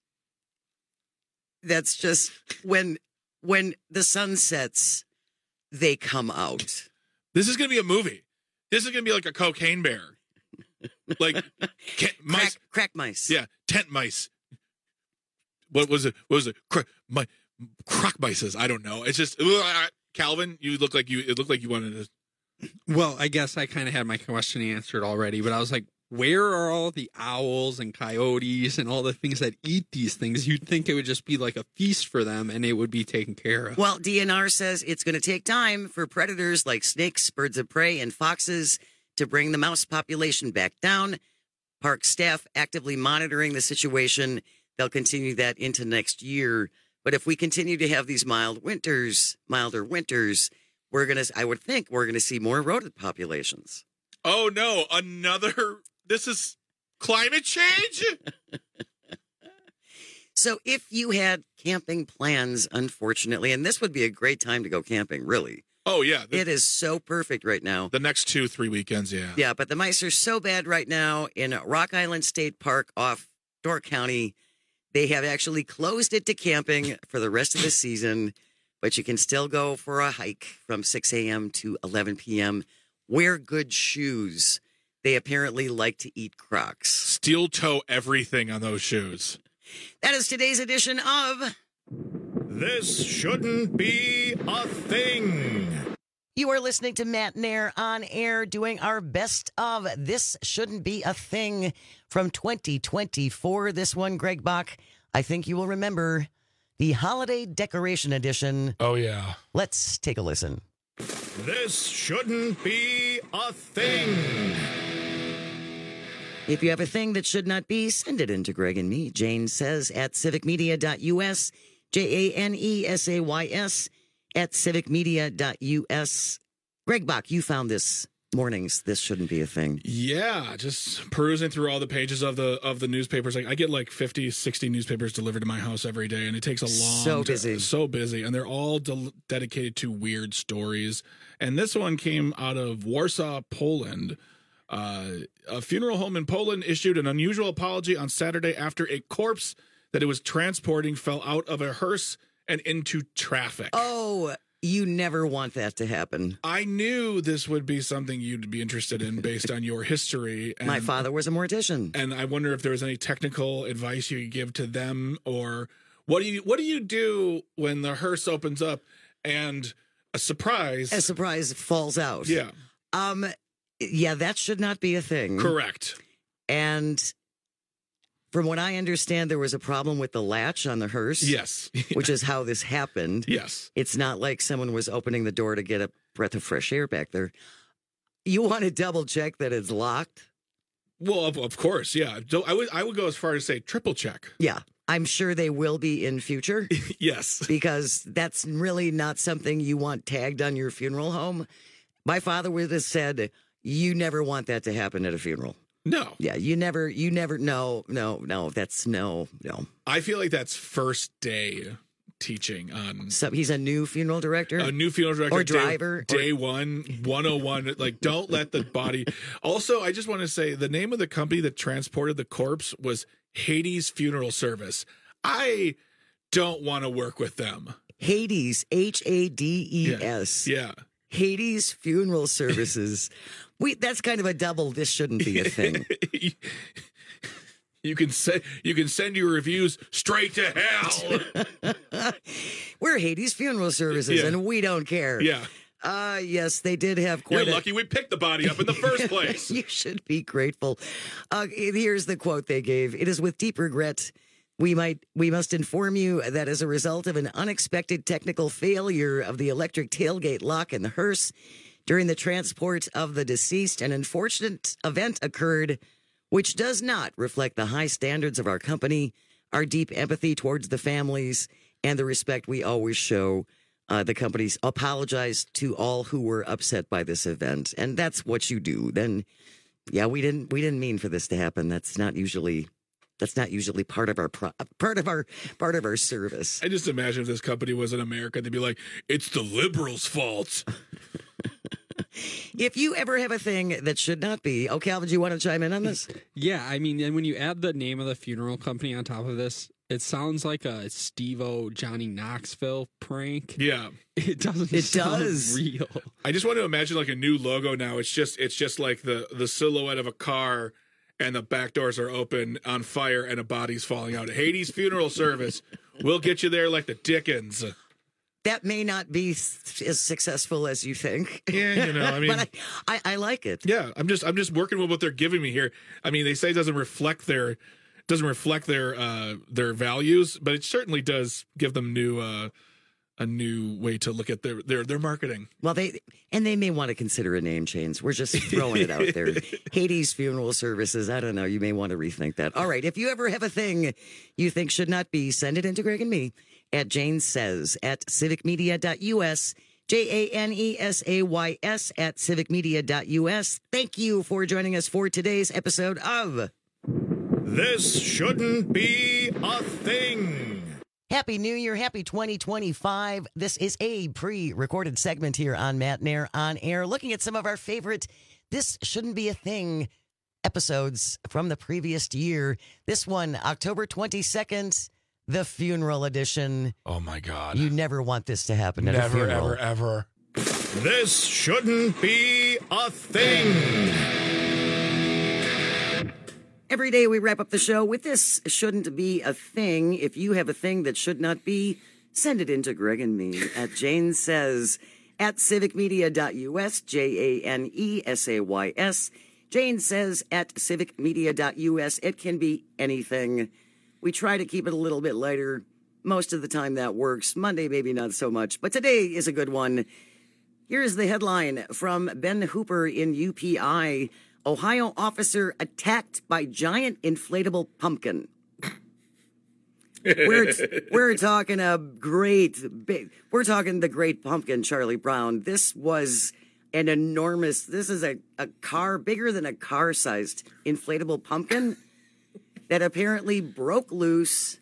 that's just when the sun sets, they come out. This is going to be a movie. This is going to be like a cocaine bear. Like mice. Crack mice. Yeah, tent mice. What was it? Croc mices. I don't know. It's just Calvin. It looked like you wanted to. Well, I guess I kind of had my question answered already, but I was like, where are all the owls and coyotes and all the things that eat these things? You'd think it would just be like a feast for them and it would be taken care of. Well, DNR says it's going to take time for predators like snakes, birds of prey, and foxes to bring the mouse population back down. Park staff actively monitoring the situation. They'll continue that into next year. But if we continue to have these milder winters, I would think we're going to see more rodent populations. Oh, no. This is climate change? So if you had camping plans, unfortunately, and this would be a great time to go camping, really. Oh, yeah. It is so perfect right now. The next 2-3 weekends, yeah. Yeah, but the mice are so bad right now in Rock Island State Park off Door County. They have actually closed it to camping for the rest of the season, but you can still go for a hike from 6 a.m. to 11 p.m. Wear good shoes. They apparently like to eat Crocs. Steel toe everything on those shoes. That is today's edition of This shouldn't be a thing. You are listening to Matt Nair on air, doing our best of This Shouldn't Be a Thing from 2024. This one, Greg Bach, I think you will remember the Holiday Decoration Edition. Oh, yeah. Let's take a listen. This shouldn't be a thing. If you have a thing that should not be, send it in to Greg and me. Jane says at civicmedia.us, JANESAYS at civicmedia.us. Greg Bach, you found this morning's This Shouldn't Be a Thing. Yeah, just perusing through all the pages of the newspapers. Like I get like 50, 60 newspapers delivered to my house every day, and it takes a long so busy, and they're all dedicated to weird stories. And this one came out of Warsaw, Poland. A funeral home in Poland issued an unusual apology on Saturday after a corpse that it was transporting fell out of a hearse and into traffic. Oh, you never want that to happen. I knew this would be something you'd be interested in based on your history. And, my father was a mortician. And I wonder if there was any technical advice you could give to them, or what do you do when the hearse opens up and a surprise falls out? Yeah. Yeah, that should not be a thing. Correct. And from what I understand, there was a problem with the latch on the hearse. Yes. Which is how this happened. Yes. It's not like someone was opening the door to get a breath of fresh air back there. You want to double check that it's locked? Well, of course, yeah. So I would go as far as say triple check. Yeah. I'm sure they will be in future. Yes. Because that's really not something you want tagged on your funeral home. My father would have said, you never want that to happen at a funeral. No. Yeah, you never, no. I feel like that's first day teaching on. So he's a new funeral director? A new funeral director. Or driver. Day 101. Like, don't let the body. Also, I just want to say the name of the company that transported the corpse was Hades Funeral Service. I don't want to work with them. Hades, Hades. Yeah. Hades Funeral Services. That's kind of a double. This shouldn't be a thing. You can send your reviews straight to hell. We're Hades Funeral Services, Yeah. and we don't care. Yeah. Yes, they did have quite. You're lucky we picked the body up in the first place. You should be grateful. Here's the quote they gave. It is with deep regret. We must inform you that as a result of an unexpected technical failure of the electric tailgate lock in the hearse during the transport of the deceased, an unfortunate event occurred which does not reflect the high standards of our company, our deep empathy towards the families, and the respect we always show. The companies apologize to all who were upset by this event, and that's what you do. Then, yeah, we didn't mean for this to happen. That's not usually part of our service. I just imagine if this company was in America, they'd be like, "It's the liberals' fault." If you ever have a thing that should not be, Calvin, do you want to chime in on this? Yeah, I mean, and when you add the name of the funeral company on top of this, it sounds like a Steve-O Johnny Knoxville prank. Yeah, it doesn't. It sound does. real. I just want to imagine like a new logo now. It's just like the silhouette of a car, and the back doors are open on fire, and a body's falling out. Hades Funeral Service. We'll get you there like the Dickens. That may not be as successful as you think. Yeah, I mean, but I like it. Yeah, I'm just working with what they're giving me here. I mean, they say it doesn't reflect their values, but it certainly does give them a new way to look at their marketing. Well, they may want to consider a name change. We're just throwing it out there. Hades Funeral Services. I don't know. You may want to rethink that. All right. If you ever have a thing you think should not be, send it in to Greg and me at Jane Says at civicmedia.us, JANESAYS at civicmedia.us. Thank you for joining us for today's episode of This Shouldn't Be a Thing. Happy New Year. Happy 2025. This is a pre-recorded segment here on Matt Nair On Air, looking at some of our favorite This Shouldn't Be a Thing episodes from the previous year. This one, October 22nd, the funeral edition. Oh, my God. You never want this to happen at a Never, funeral. ever. This shouldn't be a thing. Every day we wrap up the show with This Shouldn't Be a Thing. If you have a thing that should not be, send it in to Greg and me at Jane Says at civicmedia.us, JANESAYS. Jane Says at civicmedia.us. It can be anything. We try to keep it a little bit lighter. Most of the time that works. Monday, maybe not so much. But today is a good one. Here's the headline from Ben Hooper in UPI. Ohio officer attacked by giant inflatable pumpkin. We're talking we're talking the great pumpkin, Charlie Brown. This was an enormous, this is a car, bigger than a car-sized inflatable pumpkin that apparently broke loose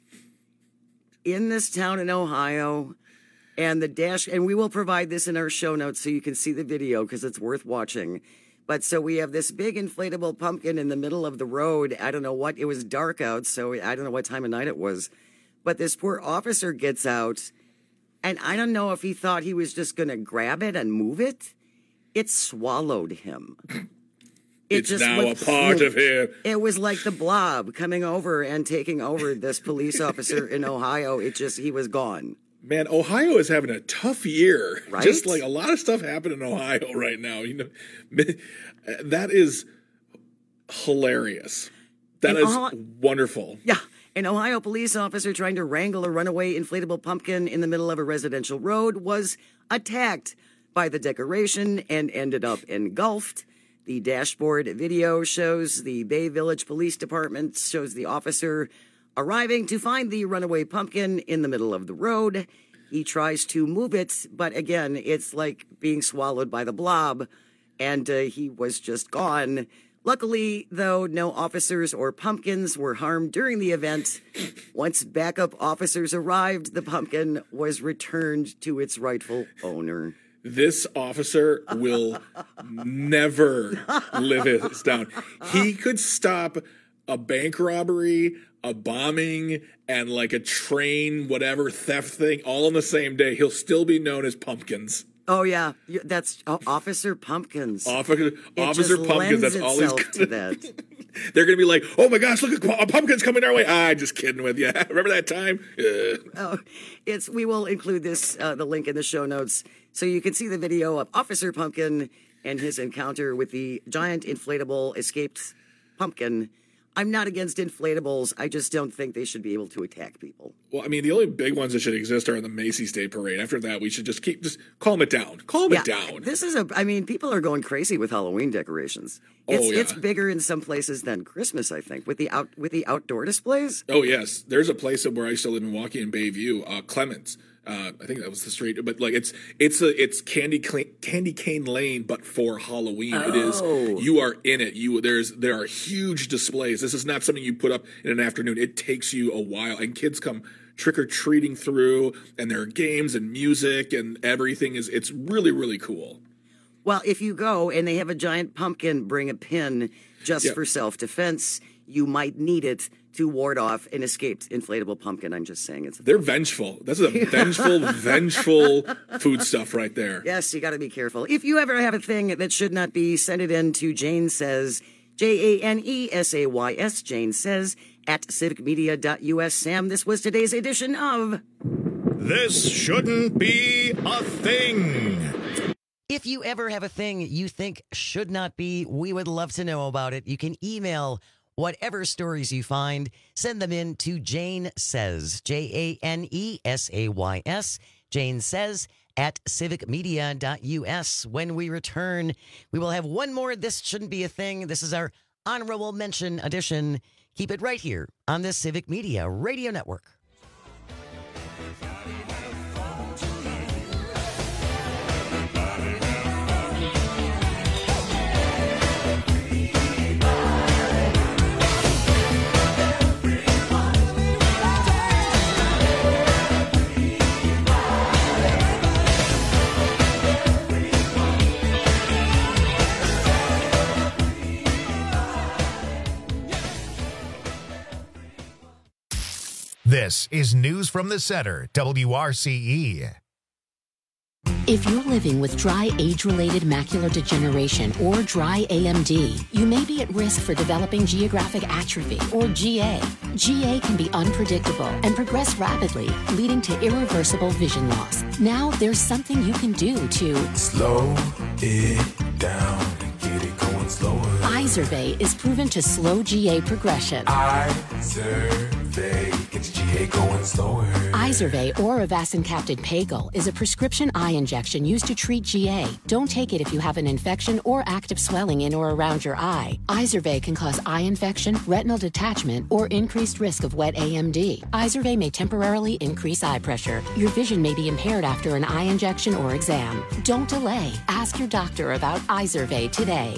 in this town in Ohio. And and we will provide this in our show notes so you can see the video because it's worth watching. But so we have this big inflatable pumpkin in the middle of the road. I don't know what, it was dark out, so I don't know what time of night it was. But this poor officer gets out, and I don't know if he thought he was just going to grab it and move it. It swallowed him. It's now a part of him. It was like the Blob coming over and taking over this police officer in Ohio. He was gone. Man, Ohio is having a tough year. Right? Just like a lot of stuff happening in Ohio right now. You know, that is hilarious. That is wonderful. Yeah. An Ohio police officer trying to wrangle a runaway inflatable pumpkin in the middle of a residential road was attacked by the decoration and ended up engulfed. The dashboard video shows the Bay Village Police Department, shows the officer arriving to find the runaway pumpkin in the middle of the road. He tries to move it, but again, it's like being swallowed by the Blob, and he was just gone. Luckily, though, no officers or pumpkins were harmed during the event. Once backup officers arrived, the pumpkin was returned to its rightful owner. This officer will never live this down. He could stop a bank robbery, a bombing, and like a train, whatever, theft thing, all on the same day. He'll still be known as Pumpkins. Oh, yeah. That's Officer Pumpkins. Officer Pumpkins, that's all he's going to that. They're going to be like, oh my gosh, look, a pumpkin's coming our way. Just kidding with you. Remember that time? We will include this, the link in the show notes, so you can see the video of Officer Pumpkin and his encounter with the giant inflatable escaped pumpkin. I'm not against inflatables. I just don't think they should be able to attack people. Well, I mean, the only big ones that should exist are in the Macy's Day Parade. After that, we should just calm it down. Calm it down. People are going crazy with Halloween decorations. It's bigger in some places than Christmas, I think, with the outdoor displays. Oh, yes. There's a place where I used to live in Milwaukee in Bayview, Clements. I think that was the street, but like it's Candy Cane Lane, but for Halloween. It is. You are in it. There are huge displays. This is not something you put up in an afternoon. It takes you a while, and kids come trick-or-treating through, and there are games and music and everything. It's really, really cool. Well, if you go and they have a giant pumpkin, bring a pin just for self-defense. You might need it to ward off an escaped inflatable pumpkin. I'm just saying they're vengeful. That's a vengeful food stuff right there. Yes, you got to be careful. If you ever have a thing that should not be, send it in to Jane Says, JANESAYS, Jane Says, at civicmedia.us. Sam, this was today's edition of This Shouldn't Be a Thing. If you ever have a thing you think should not be, we would love to know about it. You can email whatever stories you find, send them in to Jane Says, JANESAYS, Jane Says, at civicmedia.us. When we return, we will have one more This Shouldn't Be a Thing. This is our honorable mention edition. Keep it right here on the Civic Media Radio Network. This is News from the Center, WRCE. If you're living with dry age-related macular degeneration or dry AMD, you may be at risk for developing geographic atrophy or GA. GA can be unpredictable and progress rapidly, leading to irreversible vision loss. Now there's something you can do to slow it down and get it going slower. Izervay is proven to slow GA progression. Izervay gets GA going slower. Izervay or avacincaptad pagel is a prescription eye injection used to treat GA. Don't take it if you have an infection or active swelling in or around your eye. Izervay can cause eye infection, retinal detachment, or increased risk of wet AMD. Izervay may temporarily increase eye pressure. Your vision may be impaired after an eye injection or exam. Don't delay. Ask your doctor about Izervay today.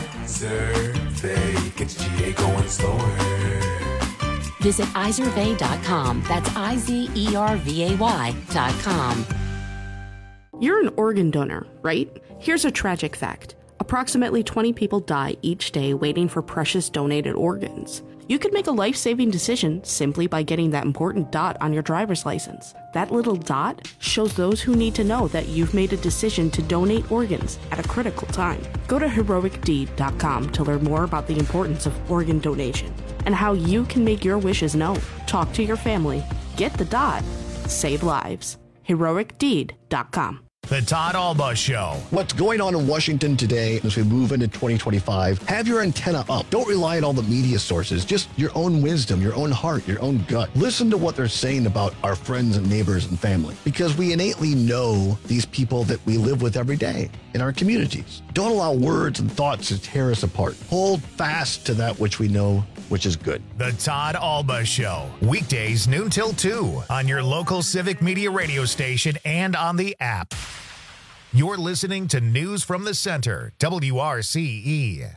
Izervay gets GA going slower. Visit Izervay.com. That's IZERVAY.com. You're an organ donor, right? Here's a tragic fact. Approximately 20 people die each day waiting for precious donated organs. You could make a life-saving decision simply by getting that important dot on your driver's license. That little dot shows those who need to know that you've made a decision to donate organs at a critical time. Go to heroicdeed.com to learn more about the importance of organ donation and how you can make your wishes known. Talk to your family. Get the dot. Save lives. heroicdeed.com. The Todd Alba Show. What's going on in Washington today as we move into 2025? Have your antenna up. Don't rely on all the media sources. Just your own wisdom, your own heart, your own gut. Listen to what they're saying about our friends and neighbors and family, because we innately know these people that we live with every day in our communities. Don't allow words and thoughts to tear us apart. Hold fast to that which we know, which is good. The Todd Alba Show. Weekdays noon till 2 on your local Civic Media radio station and on the app. You're listening to News from the Center, WRCE.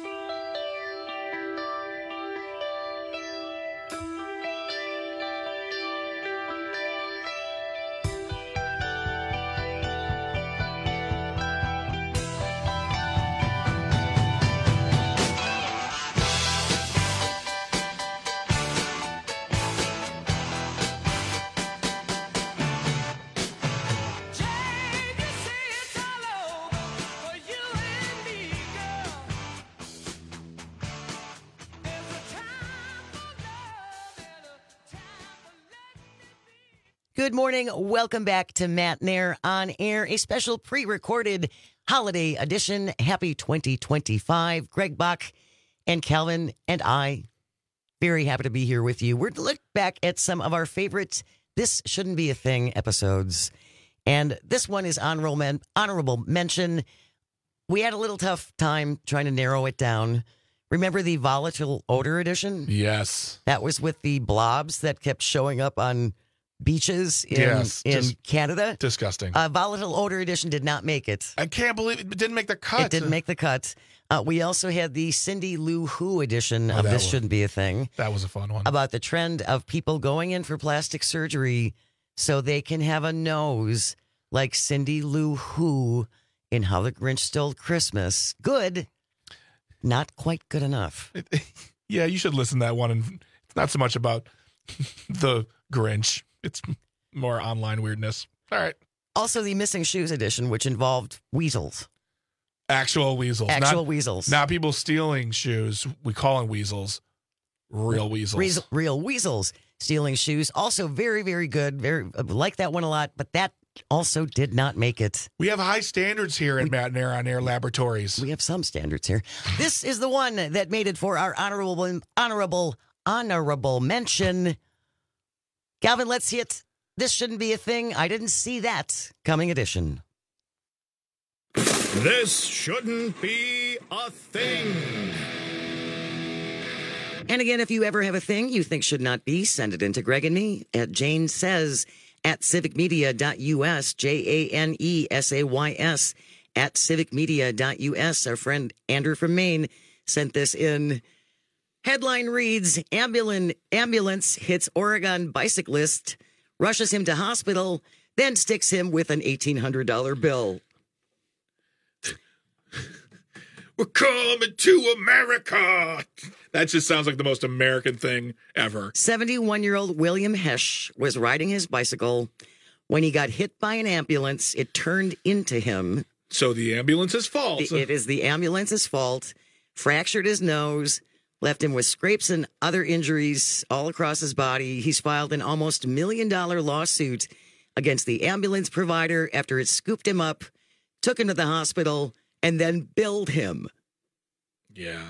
Good morning. Welcome back to Matt Nair on Air, a special pre-recorded holiday edition. Happy 2025. Greg Bach and Calvin and I, very happy to be here with you. We're to look back at some of our favorite This Shouldn't Be a Thing episodes. And this one is honorable mention. We had a little tough time trying to narrow it down. Remember the volatile odor edition? Yes. That was with the blobs that kept showing up on beaches in Canada. Disgusting. Volatile odor edition did not make it. I can't believe it didn't make the cut. It didn't make the cut. We also had the Cindy Lou Who edition of This Shouldn't Be a Thing. That was a fun one. About the trend of people going in for plastic surgery so they can have a nose like Cindy Lou Who in How the Grinch Stole Christmas. Good. Not quite good enough. Yeah, you should listen to that one. And it's not so much about the Grinch. It's more online weirdness. All right. Also, the Missing Shoes edition, which involved weasels. Actual weasels. Actual weasels. Not people stealing shoes. We call them weasels. Real weasels. Real weasels stealing shoes. Also very, very good. Very like that one a lot, but that also did not make it. We have high standards here at Matt Nair on Air Laboratories. We have some standards here. This is the one that made it for our honorable mention. Calvin, let's hit This Shouldn't Be a Thing. I didn't see that coming edition. This shouldn't be a thing. And again, if you ever have a thing you think should not be, send it in to Greg and me at Jane Says at civicmedia.us, JANESAYS at civicmedia.us. Our friend Andrew from Maine sent this in. Headline reads, ambulance hits Oregon bicyclist, rushes him to hospital, then sticks him with an $1,800 bill. We're coming to America. That just sounds like the most American thing ever. 71-year-old William Hesh was riding his bicycle When he got hit by an ambulance, it turned into him. So the ambulance's fault. It is the ambulance's fault. Fractured his nose, left him with scrapes and other injuries all across his body. He's filed an almost $1 million lawsuit against the ambulance provider after it scooped him up, took him to the hospital, and then billed him. Yeah.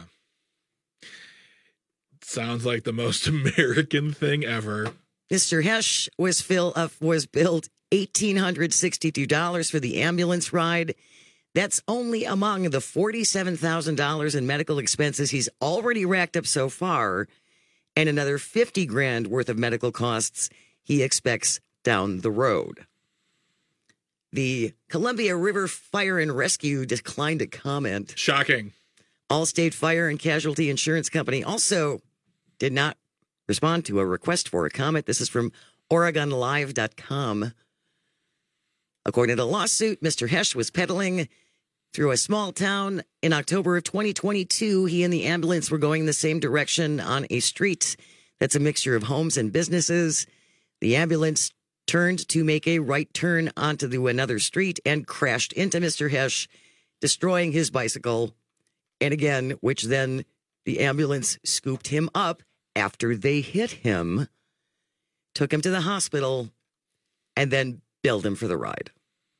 Sounds like the most American thing ever. Mr. Hesh was billed $1,862 for the ambulance ride. That's only among the $47,000 in medical expenses he's already racked up so far, and another $50,000 worth of medical costs he expects down the road. The Columbia River Fire and Rescue declined to comment. Shocking. Allstate Fire and Casualty Insurance Company also did not respond to a request for a comment. This is from OregonLive.com. According to the lawsuit, Mr. Hesh was pedaling through a small town in October of 2022. He and the ambulance were going the same direction on a street that's a mixture of homes and businesses. The ambulance turned to make a right turn onto another street and crashed into Mr. Hesh, destroying his bicycle. And again, which then the ambulance scooped him up after they hit him, took him to the hospital, and then billed him for the ride.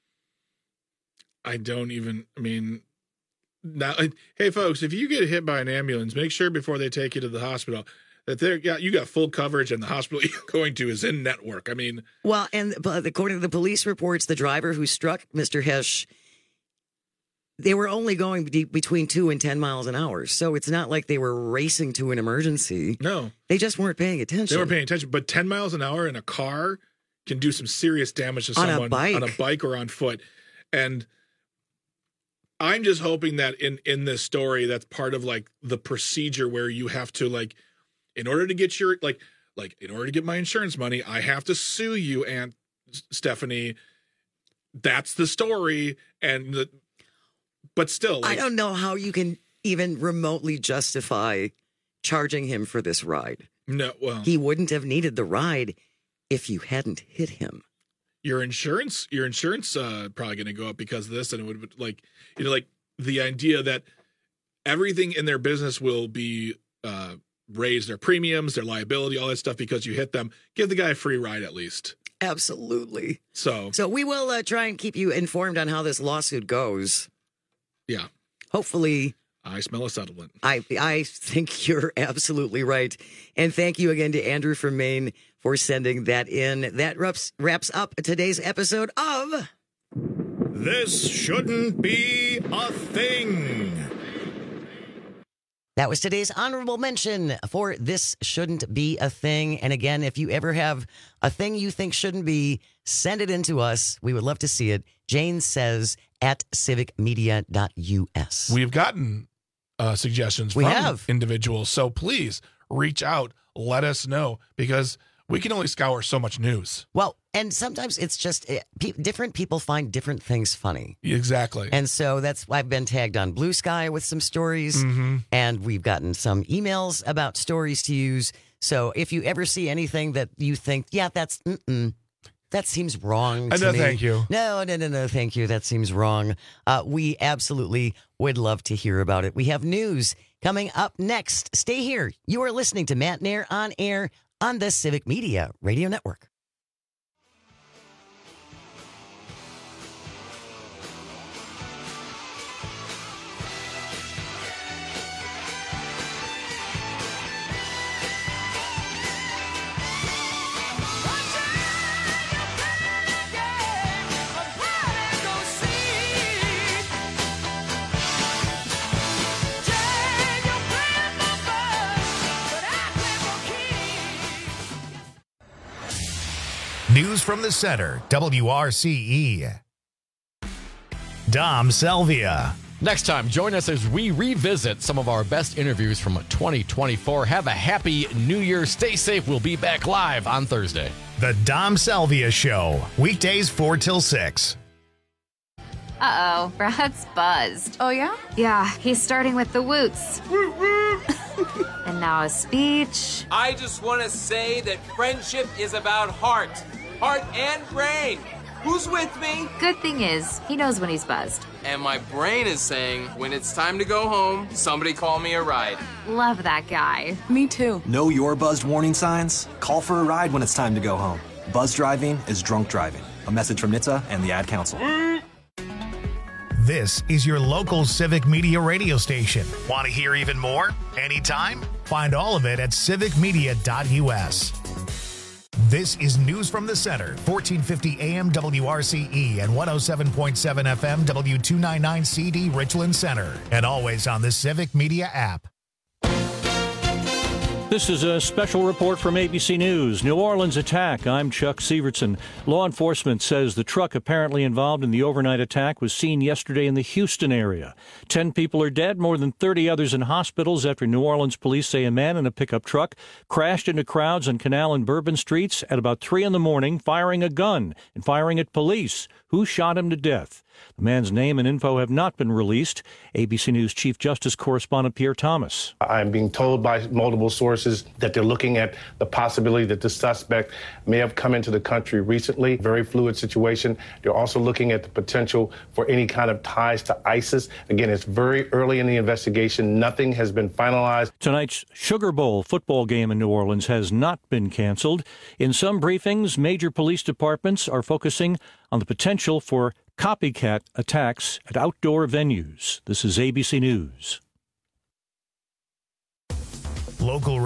Hey folks, if you get hit by an ambulance, make sure before they take you to the hospital that you got full coverage and the hospital you're going to is in network. But according to the police reports, the driver who struck Mr. Hesh, they were only going between 2 and 10 miles an hour. So it's not like they were racing to an emergency. No. They just weren't paying attention. They weren't paying attention, but 10 miles an hour in a car can do some serious damage to someone on a bike or on foot. And I'm just hoping that in this story, that's part of like the procedure where you have to in order to get your in order to get my insurance money, I have to sue you, Aunt Stephanie. That's the story. But still, I don't know how you can even remotely justify charging him for this ride. No, well, he wouldn't have needed the ride if you hadn't hit him. Your insurance probably going to go up because of this, and it would the idea that everything in their business will be raise their premiums, their liability, all that stuff because you hit them. Give the guy a free ride at least. Absolutely. So we will try and keep you informed on how this lawsuit goes. Yeah. Hopefully. I smell a settlement. I think you're absolutely right. And thank you again to Andrew from Maine for sending that in. That wraps up today's episode of This Shouldn't Be a Thing. That was today's honorable mention for This Shouldn't Be a Thing. And again, if you ever have a thing you think shouldn't be, send it in to us. We would love to see it. Jane says at civicmedia.us. We've gotten suggestions from individuals. So please reach out. Let us know because we can only scour so much news. Well, and sometimes it's just different people find different things funny. Exactly. And so that's why I've been tagged on Blue Sky with some stories. Mm-hmm. And we've gotten some emails about stories to use. So if you ever see anything that you think, that seems wrong to me. Thank you. No, thank you. That seems wrong. We absolutely would love to hear about it. We have news coming up next. Stay here. You are listening to Matt Nair on air on the Civic Media Radio Network. News from the Center, WRCE. Dom Selvia. Next time, join us as we revisit some of our best interviews from 2024. Have a happy New Year. Stay safe. We'll be back live on Thursday. The Dom Selvia Show, weekdays 4 till 6. Uh-oh, Brad's buzzed. Oh, yeah? Yeah, he's starting with the woots. And now a speech. I just want to say that friendship is about heart. heart, and brain. Who's with me? Good thing is, he knows when he's buzzed. And my brain is saying, when it's time to go home, somebody call me a ride. Love that guy. Me too. Know your buzzed warning signs? Call for a ride when it's time to go home. Buzz driving is drunk driving. A message from NHTSA and the Ad Council. This is your local Civic Media radio station. Want to hear even more? Anytime? Find all of it at civicmedia.us. This is News from the Center, 1450 AM WRCE and 107.7 FM W299CD Richland Center, and always on the Civic Media app. This is a special report from ABC News. New Orleans attack. I'm Chuck Sievertson. Law enforcement says the truck apparently involved in the overnight attack was seen yesterday in the Houston area. 10 people are dead, more than 30 others in hospitals after New Orleans police say a man in a pickup truck crashed into crowds on Canal and Bourbon Streets at about 3 in the morning, firing a gun and firing at police, who shot him to death. The man's name and info have not been released. ABC News Chief Justice correspondent Pierre Thomas. I'm being told by multiple sources that they're looking at the possibility that the suspect may have come into the country recently. Very fluid situation. They're also looking at the potential for any kind of ties to ISIS. Again, it's very early in the investigation. Nothing has been finalized. Tonight's Sugar Bowl football game in New Orleans has not been canceled. In some briefings, major police departments are focusing on the potential for copycat attacks at outdoor venues. This is ABC News. Local